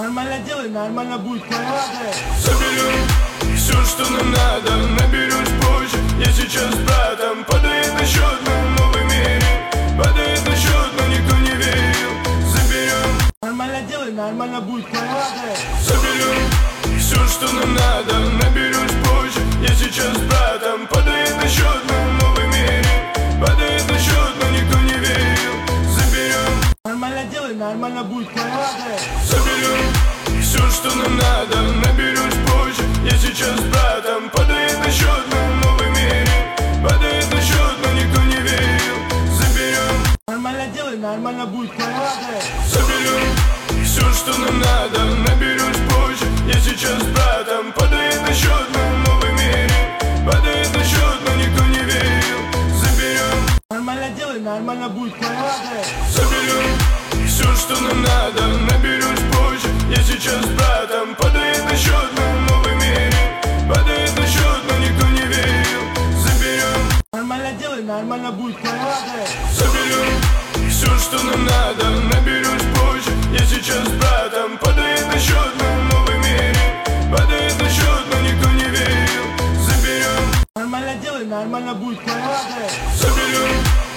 Нормально делай, нормально будет кровать. Заберем все, что нам надо, наберусь позже. Я сейчас с братом, падает на счет, мы в новом мире. Падает на счет, но никто не верил. Заберем. Нормально делай, нормально будет кровать. Заберем все, что нам надо, наберусь позже. Я сейчас с братом, падает на счет, мы в новом мире. Падает на счет, но никто не верил. Заберем. Нормально делай, нормально будет кровать. Заберем все, что нам надо, наберусь позже. Я сейчас с братом, падает на счет, мы в новом мире. Падает на счет, но никто не верил. Заберем. Нормально делай, нормально будет кровать. Заберем все, что нам надо, наберусь позже. Я сейчас с братом, падает на счет, мы в новом мире. Падает на счет, но никто не верил. Заберем. Нормально делай, нормально будет кровать. Заберем все, что нам надо, наберусь позже. Я сейчас с братом, падает на счет, мы в новом мире. Падает на счет, но никто не верил. Заберем. Нормально делай, нормально будет кровать. Заберем все, что нам надо, наберусь позже. Я сейчас с братом, падает на счет, мы в новом мире. Падает на счет, но никто не верил. Заберем. Нормально делай, нормально будет кровать. Заберем